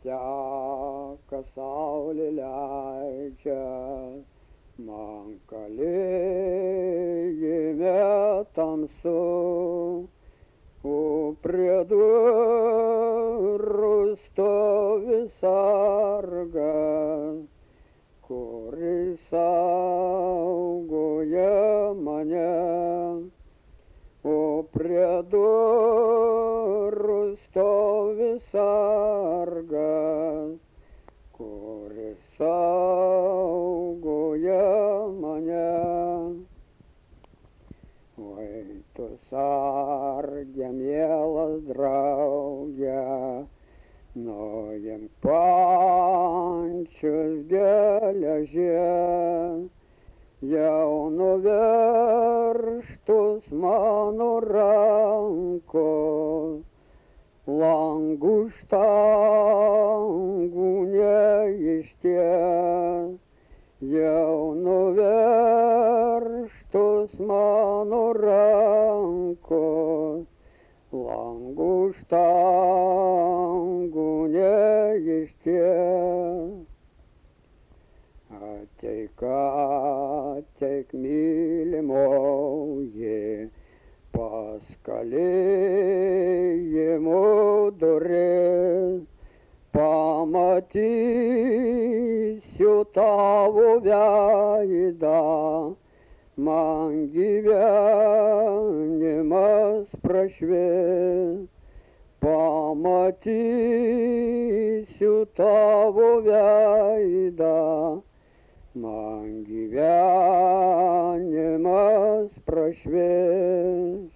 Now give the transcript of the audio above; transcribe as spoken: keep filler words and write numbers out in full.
teka saulė leidžia man kalėjime tamsu, o prie durų stovi sargas, kuris saugoja mane, o prie durų stovi sargas, kuris saugoja mane. Oi, tu sarge, mielas drauge, nuimk pančius geležies, jau nuveržtus mano rankos, langų štangų neišties, jau nuveržtus mano rankos, langų štangų neišties. Ateik, ateik, mylimoji, pas kalėjimo duris, pamatysiu tavo veidą, man gyvenimas prašvis. Pamatysiu tavo veidą, man gyvenimas prašvis.